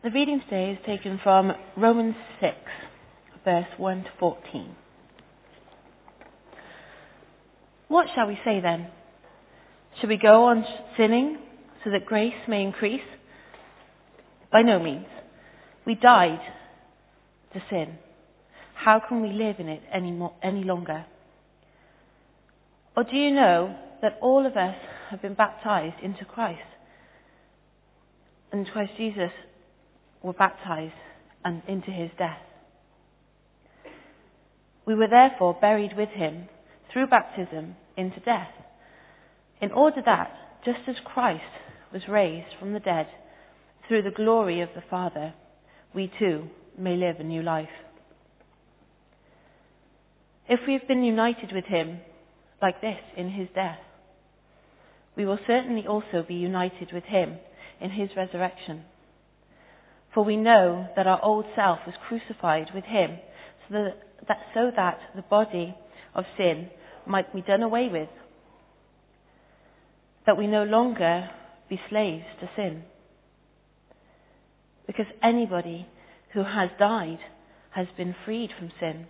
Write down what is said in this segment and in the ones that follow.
The reading today is taken from Romans 6, verse 1 to 14. What shall we say then? Should we go on sinning so that grace may increase? By no means. We died to sin. How can we live in it any longer? Or do you know that all of us have been baptized into Christ? And Christ Jesus were baptized and into his death. We were therefore buried with him through baptism into death, in order that, just as Christ was raised from the dead through the glory of the Father, we too may live a new life. If we have been united with him like this in his death, we will certainly also be united with him in his resurrection. For we know that our old self was crucified with him so that the body of sin might be done away with, that we no longer be slaves to sin. Because anybody who has died has been freed from sin.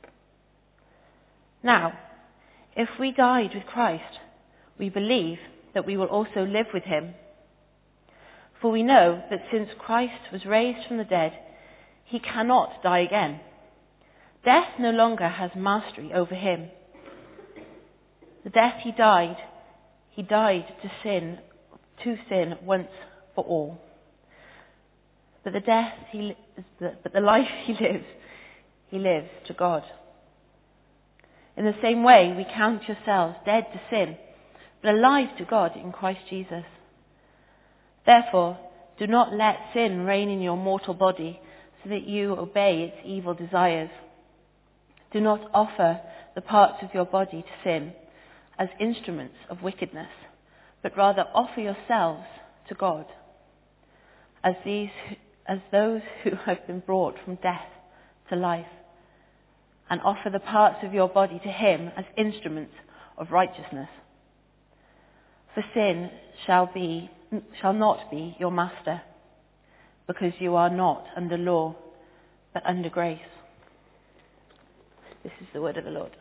Now, if we died with Christ, we believe that we will also live with him. For we know that since Christ was raised from the dead, he cannot die again. Death no longer has mastery over him. The death he died to sin once for all. But the life he lives to God. In the same way, we count yourselves dead to sin, but alive to God in Christ Jesus. Therefore, do not let sin reign in your mortal body, so that you obey its evil desires. Do not offer the parts of your body to sin as instruments of wickedness, but rather offer yourselves to God as those who have been brought from death to life, and offer the parts of your body to him as instruments of righteousness. For sin shall not be your master, because you are not under law, but under grace. This is the word of the Lord.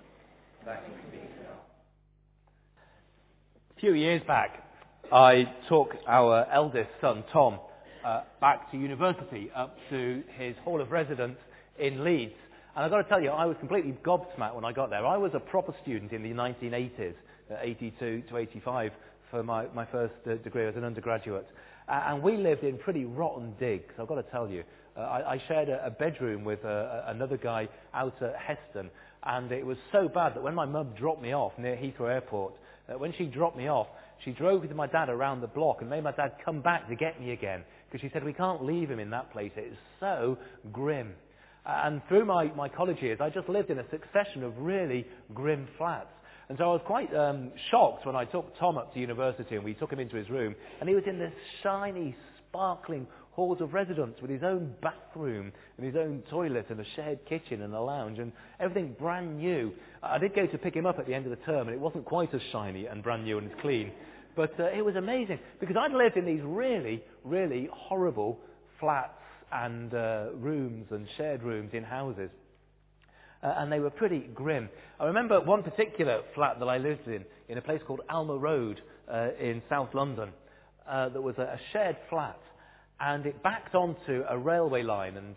A few years back, I took our eldest son, Tom, back to university, up to his hall of residence in Leeds. And I've got to tell you, I was completely gobsmacked when I got there. I was a proper student in the 1980s, 82 to 85, for my first degree as an undergraduate. And we lived in pretty rotten digs, I've got to tell you. I shared a bedroom with another guy out at Heston, and it was so bad that when my mum dropped me off near Heathrow Airport, when she dropped me off, she drove with my dad around the block and made my dad come back to get me again, because she said, we can't leave him in that place, it is so grim. And through my college years, I just lived in a succession of really grim flats. And so I was quite shocked when I took Tom up to university and we took him into his room, and he was in this shiny, sparkling halls of residence with his own bathroom and his own toilet and a shared kitchen and a lounge and everything brand new. I did go to pick him up at the end of the term, and it wasn't quite as shiny and brand new and clean, but it was amazing because I'd lived in these really, really horrible flats and rooms and shared rooms in houses. And they were pretty grim. I remember one particular flat that I lived in a place called Alma Road in South London, that was a shared flat, and it backed onto a railway line, and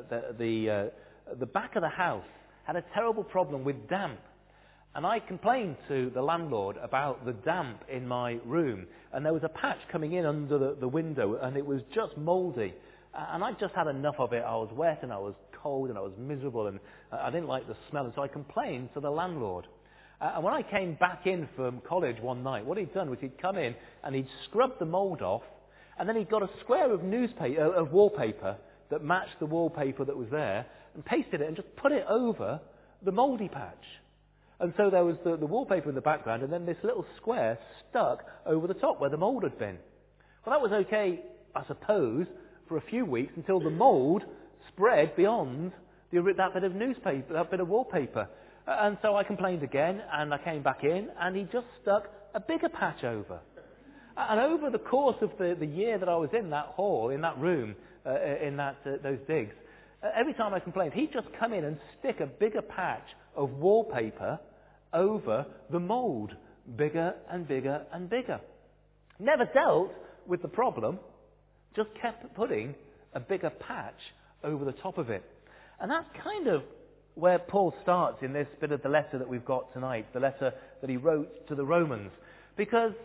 the back of the house had a terrible problem with damp. And I complained to the landlord about the damp in my room, and there was a patch coming in under the window, and it was just mouldy. And I just had enough of it. I was wet and I was cold and I was miserable and I didn't like the smell. And so I complained to the landlord. And when I came back in from college one night, what he'd done was he'd come in and he'd scrubbed the mould off, and then he'd got a square of wallpaper that matched the wallpaper that was there and pasted it and just put it over the mouldy patch. And so there was the wallpaper in the background and then this little square stuck over the top where the mould had been. Well, that was okay, I suppose, for a few weeks until the mould spread beyond that bit of newspaper, that bit of wallpaper. And so I complained again, and I came back in, and he just stuck a bigger patch over. And over the course of the year that I was in that hall, in that room, those digs, every time I complained, he'd just come in and stick a bigger patch of wallpaper over the mould, bigger and bigger and bigger. Never dealt with the problem, just kept putting a bigger patch over the top of it. And that's kind of where Paul starts in this bit of the letter that we've got tonight, the letter that he wrote to the Romans. Because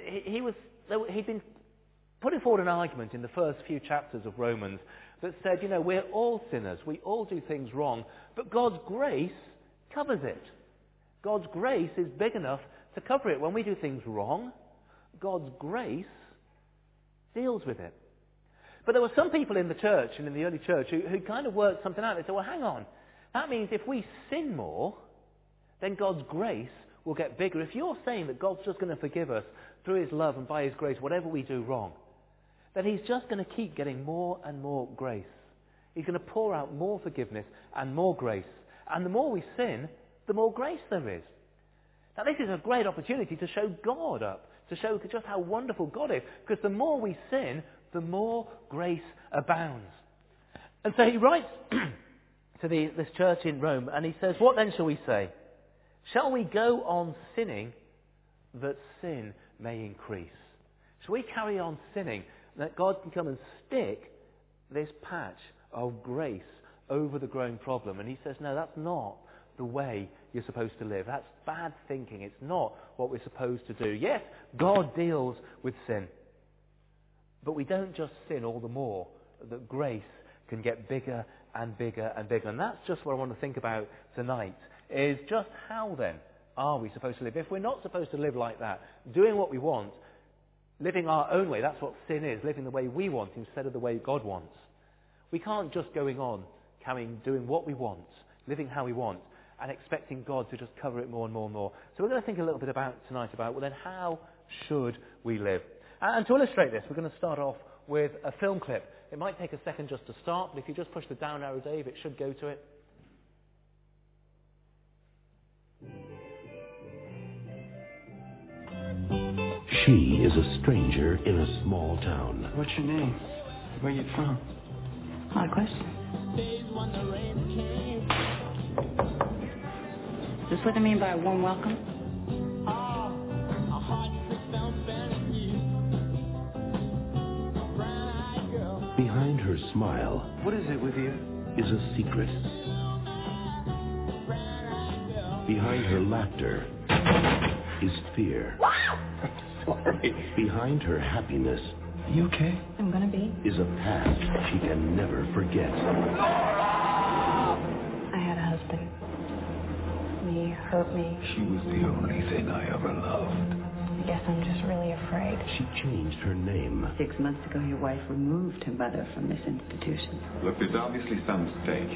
he'd been putting forward an argument in the first few chapters of Romans that said, we're all sinners, we all do things wrong, but God's grace covers it. God's grace is big enough to cover it. When we do things wrong, God's grace deals with it. But there were some people in the church and in the early church who kind of worked something out. They said, well, hang on. That means if we sin more, then God's grace will get bigger. If you're saying that God's just going to forgive us through His love and by His grace, whatever we do wrong, then He's just going to keep getting more and more grace. He's going to pour out more forgiveness and more grace. And the more we sin, the more grace there is. Now this is a great opportunity to show God up, to show just how wonderful God is. Because the more we sin, the more grace abounds. And so he writes to this church in Rome, and he says, what then shall we say? Shall we go on sinning that sin may increase? Shall we carry on sinning that God can come and stick this patch of grace over the growing problem? And he says, no, that's not the way you're supposed to live. That's bad thinking. It's not what we're supposed to do. Yes, God deals with sin. But we don't just sin all the more, that grace can get bigger and bigger and bigger. And that's just what I want to think about tonight, is just how then are we supposed to live? If we're not supposed to live like that, doing what we want, living our own way, that's what sin is, living the way we want instead of the way God wants. We can't just going on, doing what we want, living how we want, and expecting God to just cover it more and more and more. So we're going to think a little bit tonight about, well then, how should we live? And to illustrate this, we're going to start off with a film clip. It might take a second just to start, but if you just push the down arrow, Dave, it should go to it. She is a stranger in a small town. What's your name? Where you from? Odd question. Is this what I mean by a warm welcome? Behind her smile, What is it with you? is a secret. Behind her laughter is fear. Sorry. Behind her happiness You okay? I'm gonna be. is a past she can never forget. I had a husband. He hurt me. She was the only thing I ever loved. I guess I'm just really afraid. She changed her name. 6 months ago, your wife removed her mother from this institution. Look, there's obviously some mistake.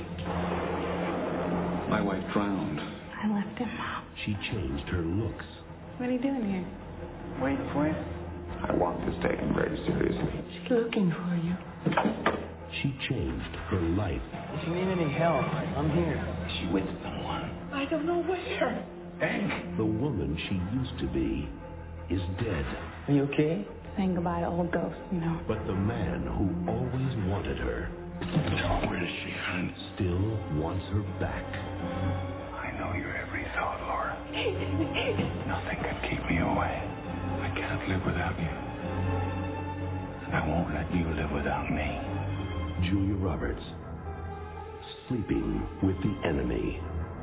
My wife drowned. I left him. She changed her looks. What are you doing here? Waiting for you? I want this taken very seriously. She's looking for you. She changed her life. If you need any help, I'm here. She with someone. I don't know where. Hank, The woman she used to be is dead. are you okay? Saying goodbye to old ghosts, But the man who always wanted her Where is she, hon? still wants her back. I know your every thought, Laura. Nothing can keep me away. I can't live without you. And I won't let you live without me. Julia Roberts, Sleeping with the Enemy.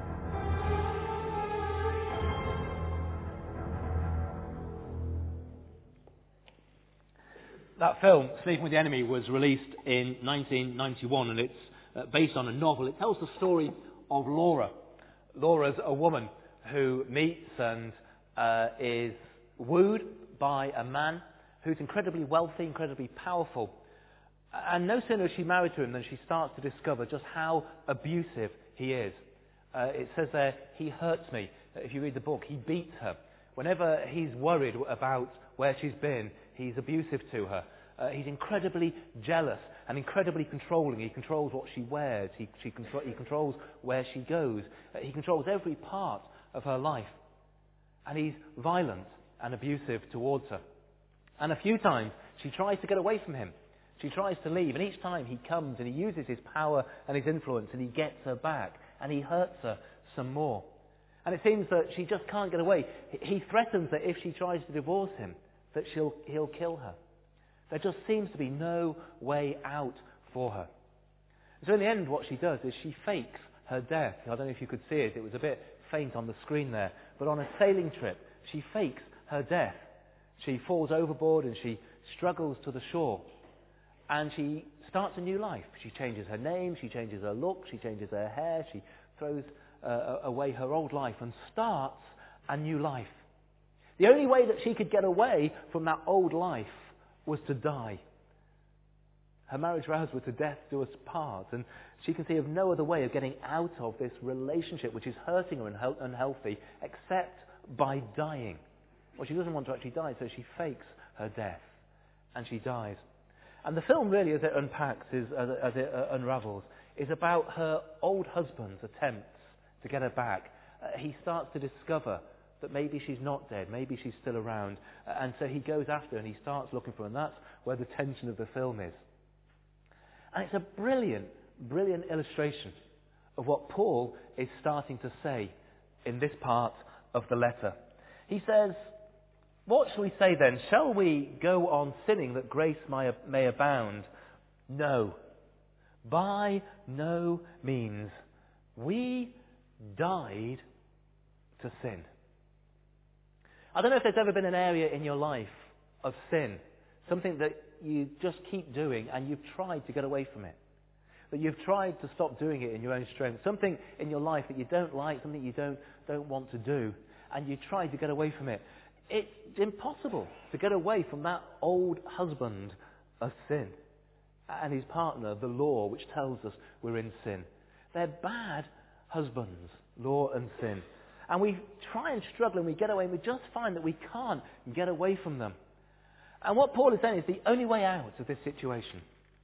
That film, Sleeping with the Enemy, was released in 1991, and it's based on a novel. It tells the story of Laura. Laura's a woman who meets and is wooed by a man who's incredibly wealthy, incredibly powerful. And no sooner is she married to him than she starts to discover just how abusive he is. It says there, he hurts me. If you read the book, he beats her. Whenever he's worried about where she's been, he's abusive to her. He's incredibly jealous and incredibly controlling. He controls what she wears. He controls where she goes. He controls every part of her life. And he's violent and abusive towards her. And a few times she tries to get away from him. She tries to leave, and each time he comes and he uses his power and his influence and he gets her back and he hurts her some more. And it seems that she just can't get away. He threatens that if she tries to divorce him, that he'll kill her. There just seems to be no way out for her. So in the end, what she does is she fakes her death. I don't know if you could see it. It was a bit faint on the screen there. But on a sailing trip, she fakes her death. She falls overboard and she struggles to the shore. And she starts a new life. She changes her name, she changes her look, she changes her hair, she throws away her old life and starts a new life. The only way that she could get away from that old life was to die. Her marriage vows were to death do us part, and she can see of no other way of getting out of this relationship which is hurting her and unhealthy except by dying. Well, she doesn't want to actually die, so she fakes her death, and she dies. And the film really, as it unpacks, as it unravels, is about her old husband's attempts to get her back. He starts to discover that maybe she's not dead, maybe she's still around, and so he goes after her and he starts looking for her, and that's where the tension of the film is. And it's a brilliant, brilliant illustration of what Paul is starting to say in this part of the letter. He says, "What shall we say then? Shall we go on sinning that grace may abound? No. By no means. We died to sin." I don't know if there's ever been an area in your life of sin, something that you just keep doing and you've tried to get away from it. That you've tried to stop doing it in your own strength. Something in your life that you don't like, something you don't want to do, and you try to get away from it. It's impossible to get away from that old husband of sin and his partner, the law, which tells us we're in sin. They're bad husbands, law and sin. And we try and struggle and we get away and we just find that we can't get away from them. And what Paul is saying is the only way out of this situation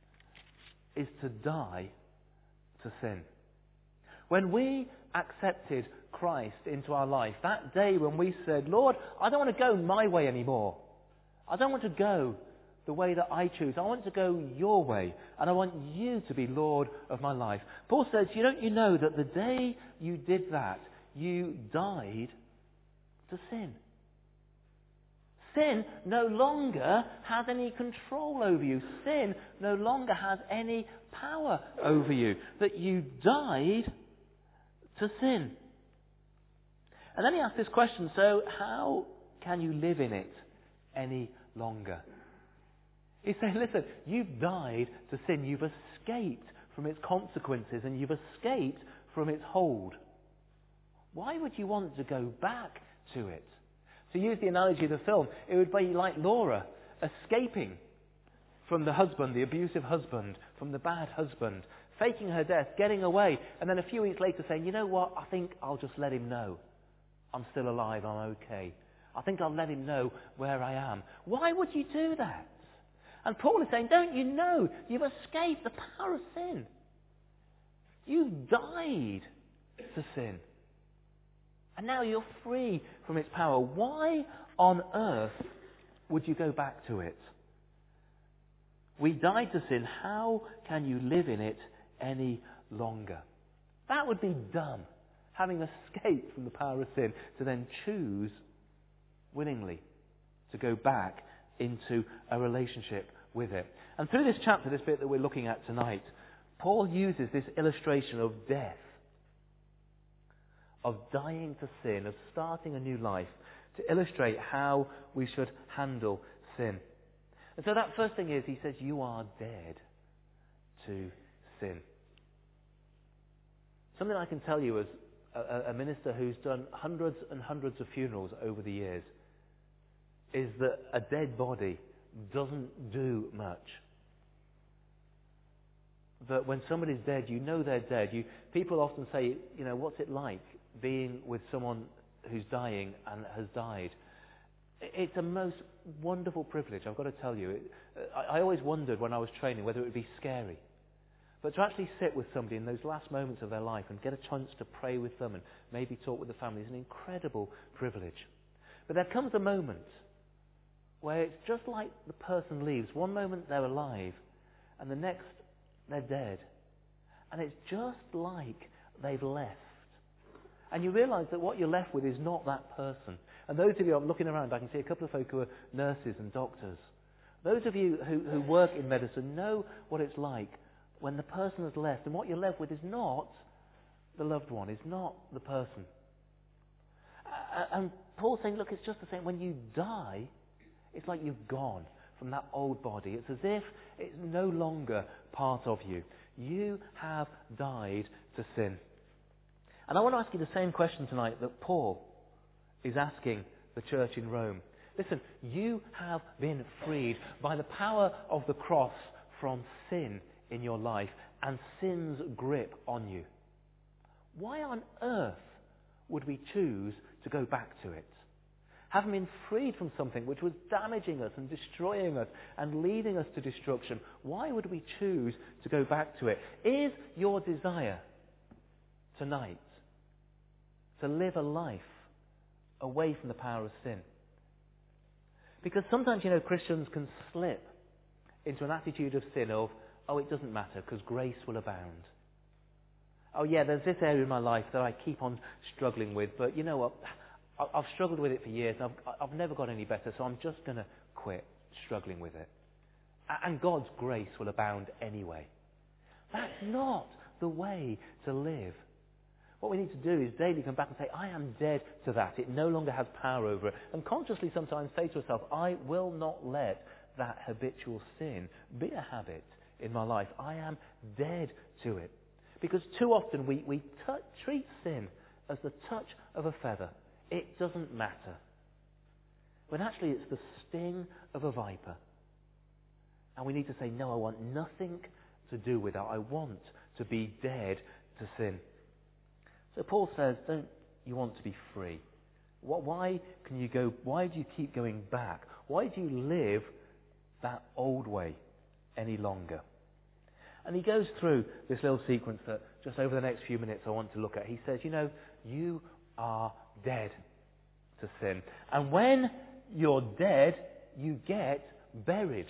is to die to sin. When we accepted Christ into our life, that day when we said, "Lord, I don't want to go my way anymore. I don't want to go the way that I choose. I want to go your way, and I want you to be Lord of my life." Paul says, you know that the day you did that, you died to sin. Sin no longer has any control over you. Sin no longer has any power over you. That you died to sin. And then he asks this question, so how can you live in it any longer? He's saying, listen, you've died to sin. You've escaped from its consequences and you've escaped from its hold. Why would you want to go back to it? To use the analogy of the film, it would be like Laura escaping from the husband, the abusive husband, from the bad husband, faking her death, getting away, and then a few weeks later saying, you know what, I think I'll just let him know I'm still alive, I'm okay. I think I'll let him know where I am. Why would you do that? And Paul is saying, don't you know you've escaped the power of sin? You've died to sin. And now you're free from its power. Why on earth would you go back to it? We died to sin. How can you live in it any longer? That would be dumb, having escaped from the power of sin, to then choose willingly to go back into a relationship with it. And through this chapter, this bit that we're looking at tonight, Paul uses this illustration of death, of dying to sin, of starting a new life, to illustrate how we should handle sin. And so that first thing is, he says, you are dead to sin. Something I can tell you as a minister who's done hundreds and hundreds of funerals over the years is that a dead body doesn't do much. That when somebody's dead, you know they're dead. People often say, what's it like being with someone who's dying and has died? It's a most wonderful privilege, I've got to tell you. I always wondered when I was training whether it would be scary. But to actually sit with somebody in those last moments of their life and get a chance to pray with them and maybe talk with the family is an incredible privilege. But there comes a moment where it's just like the person leaves. One moment they're alive, and the next they're dead. And it's just like they've left. And you realise that what you're left with is not that person. And those of you, I'm looking around, I can see a couple of folk who are nurses and doctors. Those of you who work in medicine know what it's like when the person has left, and what you're left with is not the loved one, is not the person. And Paul's saying, look, it's just the same. When you die, it's like you've gone from that old body. It's as if it's no longer part of you. You have died to sin. And I want to ask you the same question tonight that Paul is asking the church in Rome. Listen, you have been freed by the power of the cross from sin in your life and sin's grip on you. Why on earth would we choose to go back to it? Having been freed from something which was damaging us and destroying us and leading us to destruction, why would we choose to go back to it? Is your desire tonight to live a life away from the power of sin? Because sometimes, Christians can slip into an attitude of sin of, oh, it doesn't matter because grace will abound. Oh yeah, there's this area in my life that I keep on struggling with, but you know what? I've struggled with it for years and I've never got any better, so I'm just going to quit struggling with it. And God's grace will abound anyway. That's not the way to live. What we need to do is daily come back and say, I am dead to that. It no longer has power over it. And consciously sometimes say to ourselves, I will not let that habitual sin be a habit in my life. I am dead to it. Because too often we treat sin as the touch of a feather. It doesn't matter. When actually it's the sting of a viper. And we need to say, no, I want nothing to do with that. I want to be dead to sin. So Paul says, don't you want to be free? Why do you keep going back? Why do you live that old way any longer? And he goes through this little sequence that just over the next few minutes I want to look at. He says, you are dead to sin. And when you're dead, you get buried.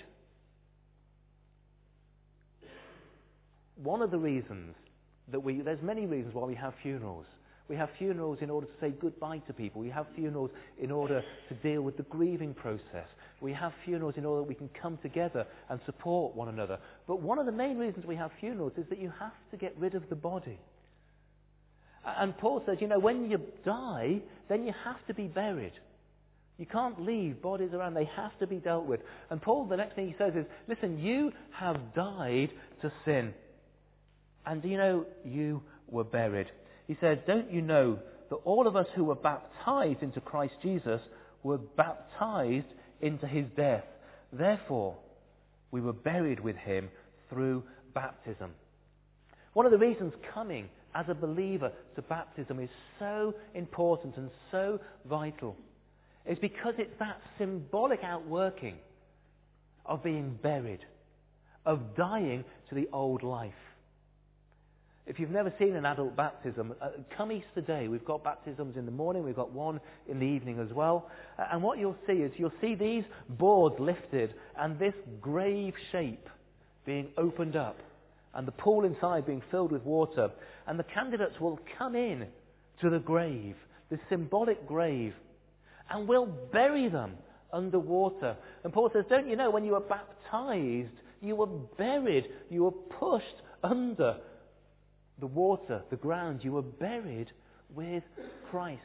One of the reasons there's many reasons why we have funerals. We have funerals in order to say goodbye to people. We have funerals in order to deal with the grieving process. We have funerals in order that we can come together and support one another. But one of the main reasons we have funerals is that you have to get rid of the body. And Paul says, when you die, then you have to be buried. You can't leave bodies around. They have to be dealt with. And Paul, the next thing he says is, listen, you have died to sin. And you were buried. He says, don't you know that all of us who were baptized into Christ Jesus were baptized into his death? Therefore, we were buried with him through baptism. One of the reasons coming as a believer to baptism is so important and so vital is because it's that symbolic outworking of being buried, of dying to the old life. If you've never seen an adult baptism, come Easter Day, we've got baptisms in the morning, we've got one in the evening as well. And what you'll see these boards lifted and this grave shape being opened up and the pool inside being filled with water. And the candidates will come in to the grave, the symbolic grave, and we'll bury them under water. And Paul says, don't you know, when you were baptized, you were buried, you were pushed under the water, the ground, you were buried with Christ.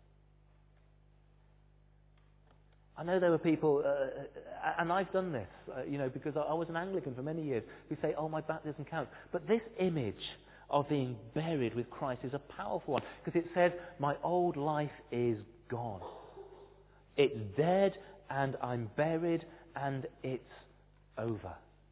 I know there were people, and I've done this, because I was an Anglican for many years, who say, oh, my baptism counts. But this image of being buried with Christ is a powerful one, because it says, my old life is gone. It's dead, and I'm buried, and it's over.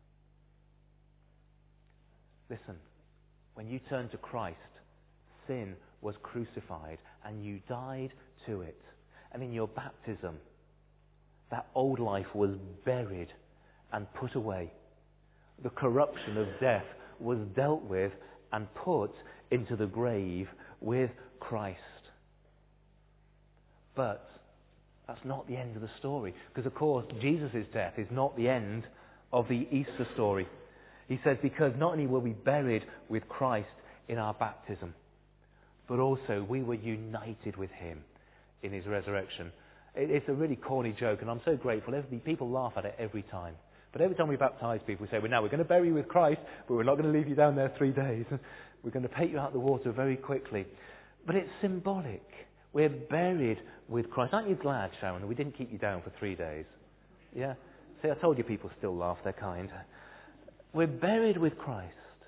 Listen. When you turned to Christ, sin was crucified and you died to it. And in your baptism, that old life was buried and put away. The corruption of death was dealt with and put into the grave with Christ. But That's not the end of the story. Because, of course, Jesus' death is not the end of the Easter story. He says, because not only were we buried with Christ in our baptism, but also we were united with him in his resurrection. It's a really corny joke, and I'm so grateful. People laugh at it every time. But every time we baptize people, we say, well, now we're going to bury you with Christ, but we're not going to leave you down there 3 days. We're going to take you out of the water very quickly. But it's symbolic. We're buried with Christ. Aren't you glad, Sharon, that we didn't keep you down for 3 days? Yeah? See, I told you people still laugh. They're kind. We're buried with Christ.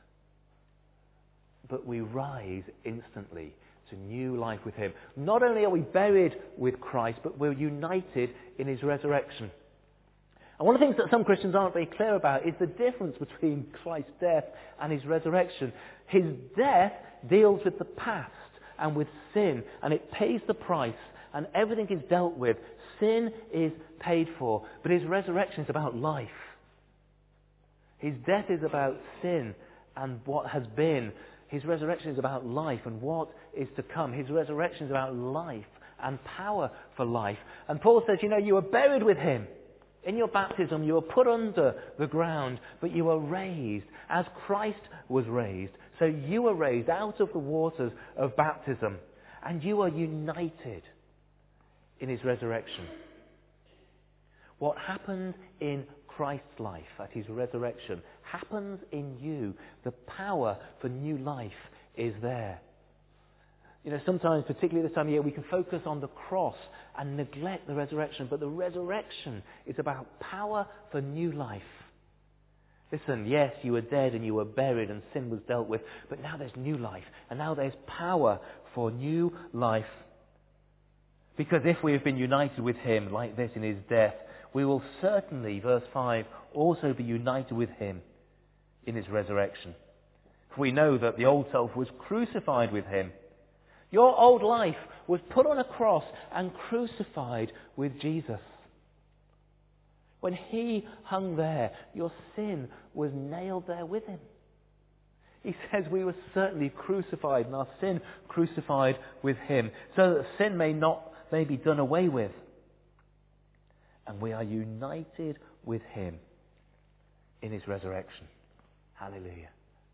But we rise instantly to new life with him. Not only are we buried with Christ, but we're united in his resurrection. And one of the things that some Christians aren't very clear about is the difference between Christ's death and his resurrection. His death deals with the past and with sin, and it pays the price, and everything is dealt with. Sin is paid for, but his resurrection is about life. His death is about sin and what has been. His resurrection is about life and what is to come. His resurrection is about life and power for life. And Paul says, you were buried with him. In your baptism, you were put under the ground, but you were raised as Christ was raised. So you were raised out of the waters of baptism, and you are united in his resurrection. What happened in Christ's life at his resurrection happens in you. The power for new life is there. Sometimes, particularly this time of year, we can focus on the cross and neglect the resurrection. But the resurrection is about power for new life. Listen, yes, you were dead and you were buried and sin was dealt with. But now there's new life. And now there's power for new life. Because if we have been united with him like this in his death, we will certainly, verse 5, also be united with him in his resurrection. For we know that the old self was crucified with him. Your old life was put on a cross and crucified with Jesus. When he hung there, your sin was nailed there with him. He says we were certainly crucified, and our sin crucified with him, so that sin may be done away with. And we are united with him in his resurrection. Hallelujah.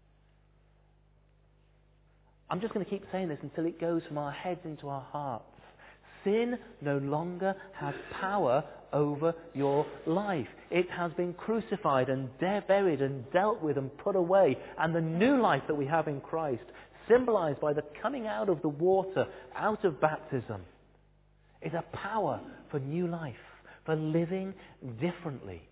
I'm just going to keep saying this until it goes from our heads into our hearts. Sin no longer has power over your life. It has been crucified and buried and dealt with and put away. And the new life that we have in Christ, symbolized by the coming out of the water, out of baptism, is a power for new life, for living differently.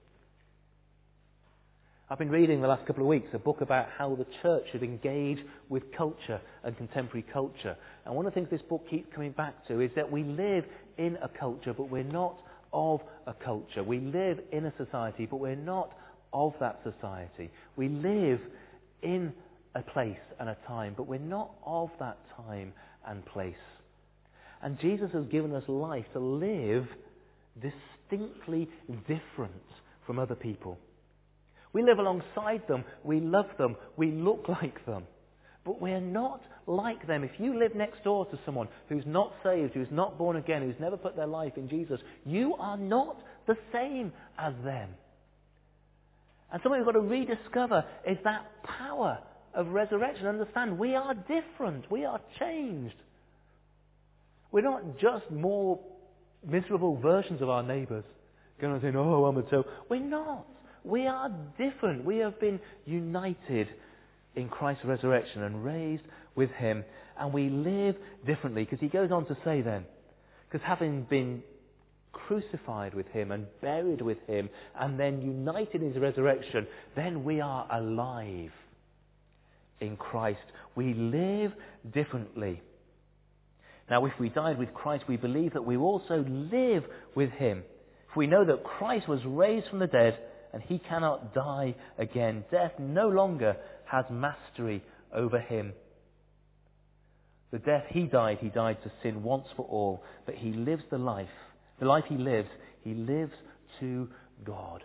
I've been reading the last couple of weeks a book about how the church should engage with culture and contemporary culture. And one of the things this book keeps coming back to is that we live in a culture, but we're not of a culture. We live in a society, but we're not of that society. We live in a place and a time, but we're not of that time and place. And Jesus has given us life to live distinctly different from other people. We live alongside them, we love them, we look like them. But we're not like them. If you live next door to someone who's not saved, who's not born again, who's never put their life in Jesus, you are not the same as them. And something we've got to rediscover is that power of resurrection. Understand, we are different, we are changed. We're not just more miserable versions of our neighbours. Going on saying, oh, I'm a toe. We're not. We are different. We have been united in Christ's resurrection and raised with him. And we live differently. Because he goes on to say then, because having been crucified with him and buried with him and then united in his resurrection, then we are alive in Christ. We live differently. Now, if we died with Christ, we believe that we also live with him. For we know that Christ was raised from the dead, and he cannot die again. Death no longer has mastery over him. The death he died to sin once for all, but he lives the life he lives to God.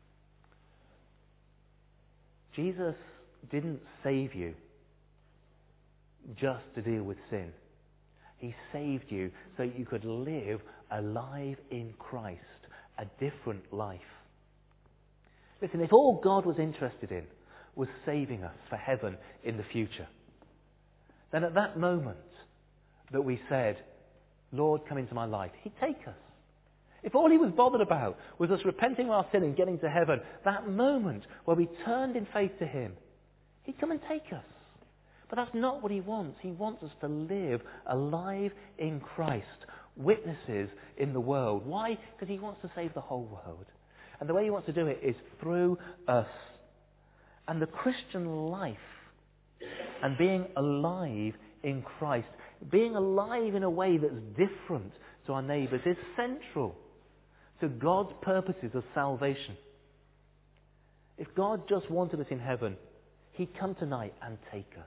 Jesus didn't save you just to deal with sin. He saved you so you could live alive in Christ, a different life. Listen, if all God was interested in was saving us for heaven in the future, then at that moment that we said, Lord, come into my life, He'd take us. If all He was bothered about was us repenting of our sin and getting to heaven, that moment where we turned in faith to Him, He'd come and take us. But that's not what He wants. He wants us to live alive in Christ, witnesses in the world. Why? Because He wants to save the whole world. And the way He wants to do it is through us. And the Christian life and being alive in Christ, being alive in a way that's different to our neighbours, is central to God's purposes of salvation. If God just wanted us in heaven, He'd come tonight and take us.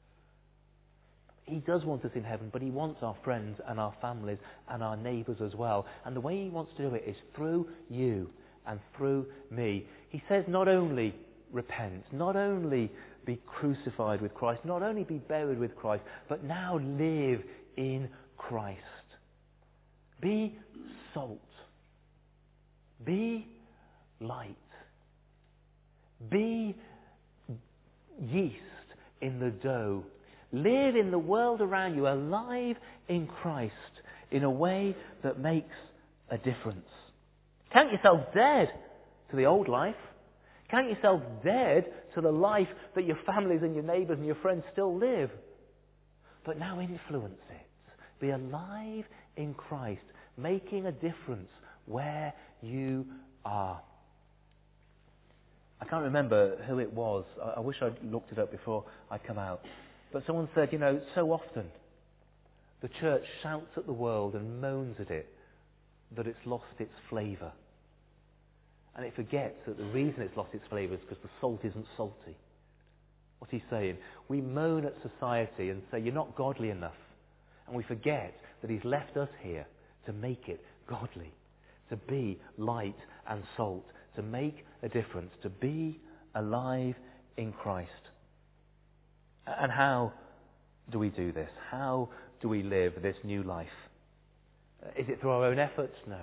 He does want us in heaven, but He wants our friends and our families and our neighbours as well. And the way He wants to do it is through you and through me. He says not only repent, not only be crucified with Christ, not only be buried with Christ, but now live in Christ. Be salt. Be light. Be yeast in the dough. Live in the world around you, alive in Christ, in a way that makes a difference. Count yourself dead to the old life. Count yourself dead to the life that your families and your neighbours and your friends still live. But now influence it. Be alive in Christ, making a difference where you are. I can't remember who it was. I wish I'd looked it up before I come out. But someone said, so often the church shouts at the world and moans at it that it's lost its flavour. And it forgets that the reason it's lost its flavour is because the salt isn't salty. What's he saying? We moan at society and say, you're not godly enough. And we forget that He's left us here to make it godly, to be light and salt, to make a difference, to be alive in Christ. And how do we do this? How do we live this new life? Is it through our own efforts? No.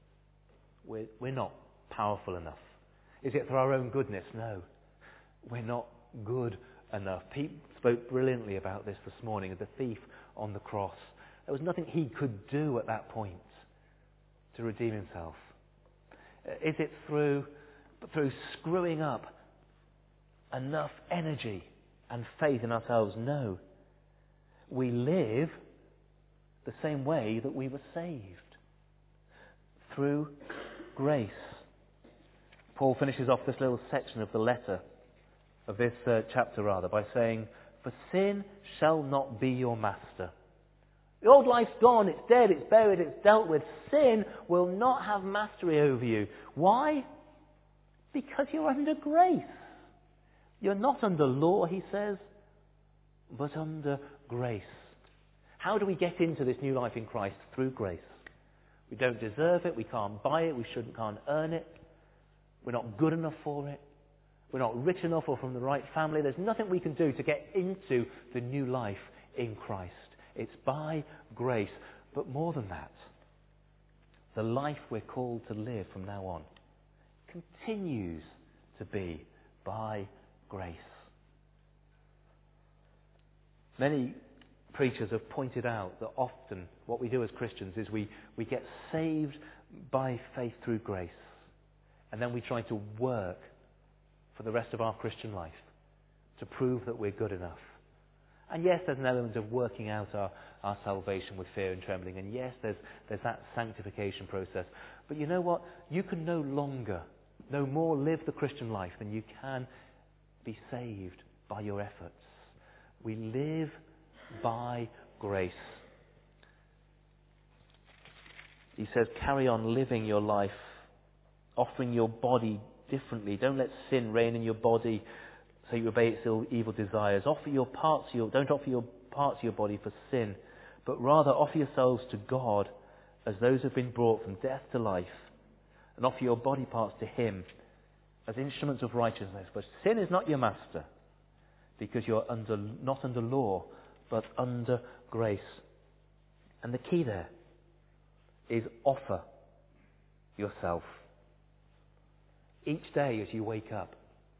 We're not powerful enough. Is it through our own goodness? No. We're not good enough. Pete spoke brilliantly about this morning, of the thief on the cross. There was nothing he could do at that point to redeem himself. Is it through screwing up enough energy and faith in ourselves? No. We live the same way that we were saved. Through grace. Paul finishes off this little section of the letter, of this chapter by saying, for sin shall not be your master. The old life's gone, it's dead, it's buried, it's dealt with. Sin will not have mastery over you. Why? Because you're under grace. You're not under law, he says, but under grace. How do we get into this new life in Christ? Through grace. We don't deserve it, we can't buy it, we can't earn it. We're not good enough for it. We're not rich enough or from the right family. There's nothing we can do to get into the new life in Christ. It's by grace. But more than that, the life we're called to live from now on continues to be by grace. Many preachers have pointed out that often what we do as Christians is we get saved by faith through grace. And then we try to work for the rest of our Christian life to prove that we're good enough. And yes, there's an element of working out our salvation with fear and trembling. And yes, there's that sanctification process. But you know what? You can no more live the Christian life than you can be saved by your efforts. We live by grace. He says, carry on living your life, offering your body differently. Don't let sin reign in your body so you obey its evil desires. Don't offer your parts of your body for sin, but rather offer yourselves to God as those who have been brought from death to life, and offer your body parts to Him as instruments of righteousness. But sin is not your master, because you're not under law, but under grace. And the key there is offer yourself. Each day as you wake up,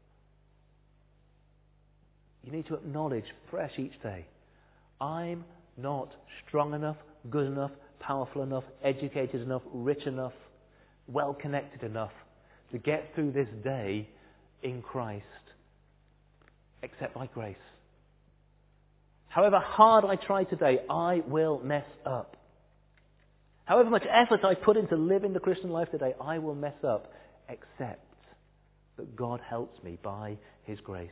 you need to acknowledge fresh each day, I'm not strong enough, good enough, powerful enough, educated enough, rich enough, well connected enough to get through this day in Christ, except by grace. However hard I try today, I will mess up. However much effort I put into living the Christian life today, I will mess up, except that God helps me by His grace.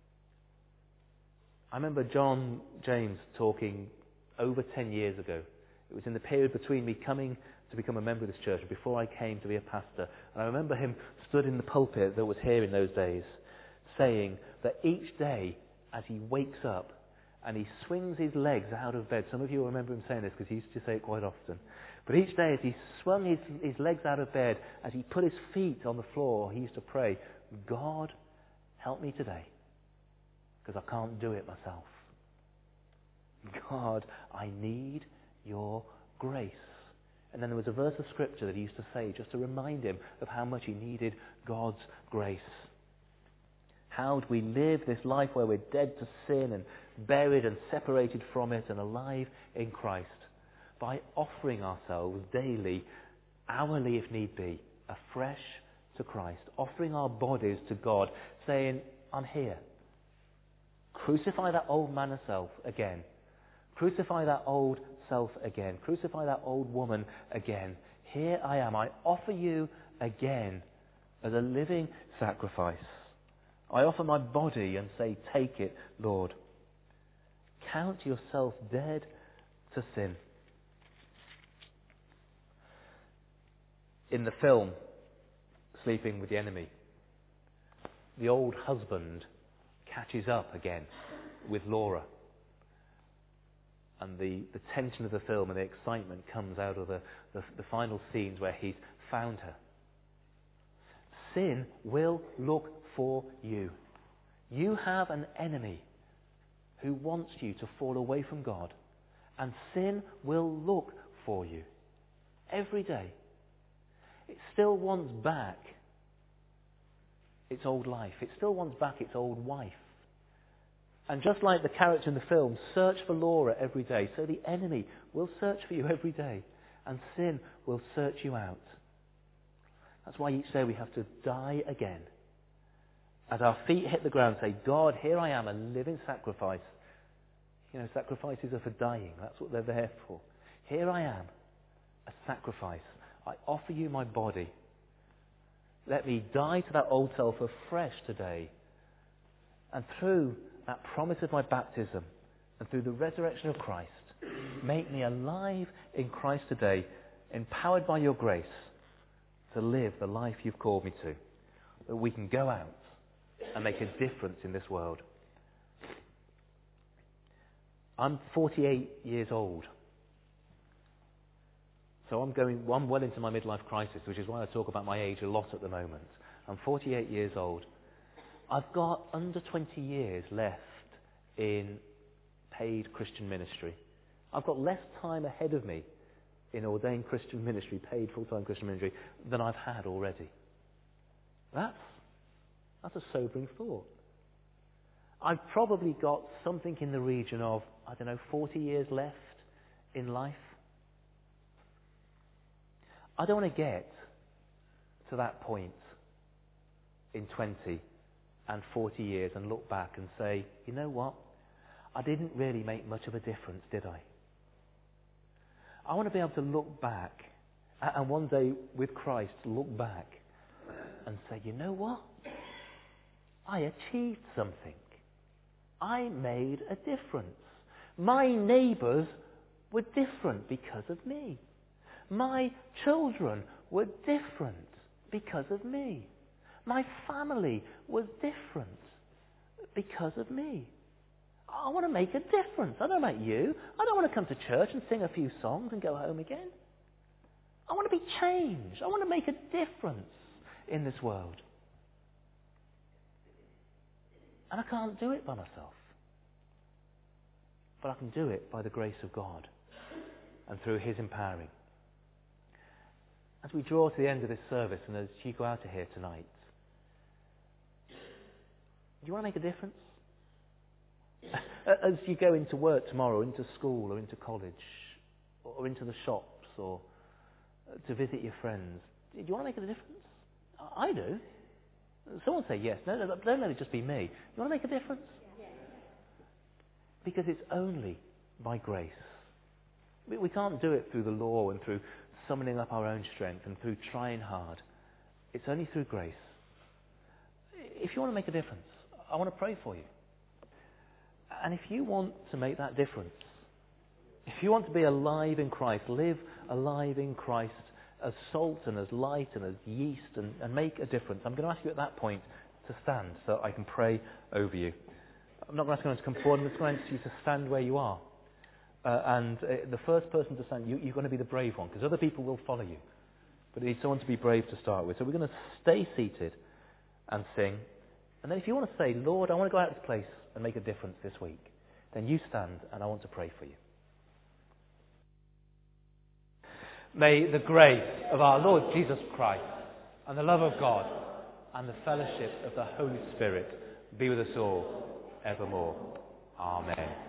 I remember John James talking over 10 years ago. It was in the period between me coming to become a member of this church and before I came to be a pastor. And I remember him stood in the pulpit that was here in those days, saying that each day as he wakes up and he swings his legs out of bed, some of you will remember him saying this because he used to say it quite often, but each day as he swung his legs out of bed, as he put his feet on the floor, he used to pray, God, help me today, because I can't do it myself. God, I need your grace. And then there was a verse of scripture that he used to say just to remind him of how much he needed God's grace. How do we live this life where we're dead to sin and buried and separated from it and alive in Christ? By offering ourselves daily, hourly if need be, afresh to Christ. Offering our bodies to God, saying, I'm here. Crucify that old man of self again. Crucify that old self again. Crucify that old woman again. Here I am. I offer you again as a living sacrifice. I offer my body and say, take it, Lord. Count yourself dead to sin. In the film, Sleeping with the Enemy, the old husband catches up again with Laura. And the tension of the film and the excitement comes out of the final scenes where he's found her. Sin will look for you. You have an enemy who wants you to fall away from God. And sin will look for you every day. It still wants back its old life. It still wants back its old wife. And just like the character in the film, search for Laura every day. So the enemy will search for you every day. And sin will search you out. That's why each day we have to die again. As our feet hit the ground, say, God, here I am, a living sacrifice. You know, sacrifices are for dying. That's what they're there for. Here I am, a sacrifice. I offer you my body. Let me die to that old self afresh today. And through that promise of my baptism and through the resurrection of Christ, make me alive in Christ today, empowered by your grace to live the life you've called me to, that we can go out and make a difference in this world. I'm 48 years old. So I'm well into my midlife crisis, which is why I talk about my age a lot at the moment. I'm 48 years old. I've got under 20 years left in paid Christian ministry. I've got less time ahead of me in ordained Christian ministry, paid full-time Christian ministry, than I've had already. That's a sobering thought. I've probably got something in the region of, 40 years left in life. I don't want to get to that point in 20 and 40 years and look back and say, you know what? I didn't really make much of a difference, did I? I want to be able to look back and one day with Christ look back and say, you know what? I achieved something. I made a difference. My neighbours were different because of me. My children were different because of me. My family was different because of me. I want to make a difference. I don't know about you. I don't want to come to church and sing a few songs and go home again. I want to be changed. I want to make a difference in this world. And I can't do it by myself. But I can do it by the grace of God. and through his empowering. As we draw to the end of this service and as you go out of here tonight, do you want to make a difference? As you go into work tomorrow, into school or into college, or into the shops, or to visit your friends, do you want to make a difference? I do. Someone say yes. No, don't let it just be me. You want to make a difference? Because it's only by grace. We can't do it through the law and through summoning up our own strength and through trying hard. It's only through grace. If you want to make a difference, I want to pray for you. And if you want to make that difference, if you want to be alive in Christ, live alive in Christ as salt and as light and as yeast and make a difference, I'm going to ask you at that point to stand so I can pray over you. I'm not going to ask you to come forward, I'm just going to ask you to stand where you are. The first person to stand, you're going to be the brave one, because other people will follow you. But you need someone to be brave to start with. So we're going to stay seated and sing. And then if you want to say, Lord, I want to go out of this place and make a difference this week, then you stand and I want to pray for you. May the grace of our Lord Jesus Christ and the love of God and the fellowship of the Holy Spirit be with us all evermore. Amen.